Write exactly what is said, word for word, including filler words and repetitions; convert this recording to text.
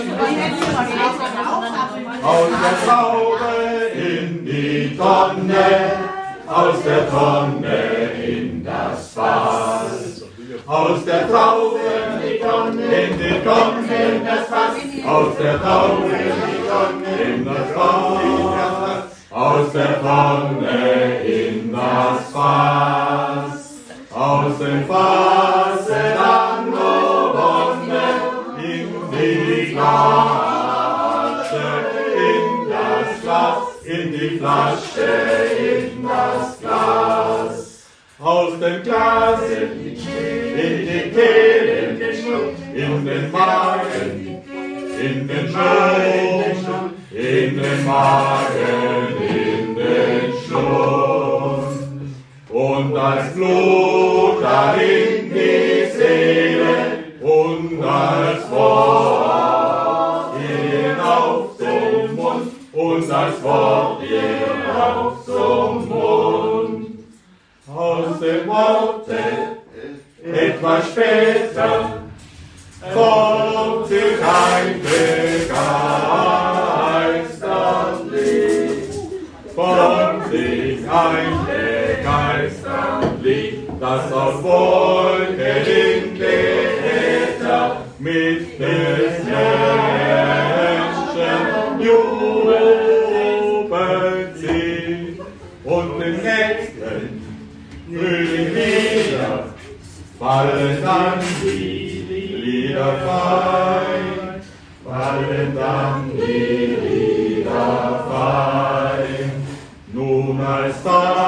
Aus der Traube in die Tonne, aus der Tonne in das Fass. Aus der Traube in die Tonne, in die Tonne in das Fass. Aus der Traube in die Tonne in das Fass. Aus der Tonne in das Fass. Aus dem Fasse dann nur Wonne in die Flasche, in das Glas, in die Flasche, in das Glas. Aus dem Glas in die Kehle, in den Schluck, in den Magen, in den Schlund, in den Magen, in den Schlund. Und als Blut dahin die Seele und als Wort hinauf zum Mund und als Wort hinauf zum Mund. Aus dem Worte etwas später kommt sich ein begeisternd Lied, kommt sich ein begeisternd Lied, das aus Wolken in den Äther mit des Menschen Jubel zieht. Und im nächsten Frühling wieder fallen dann die Lieder fein, fallen dann die Lieder fein. Nun als Tag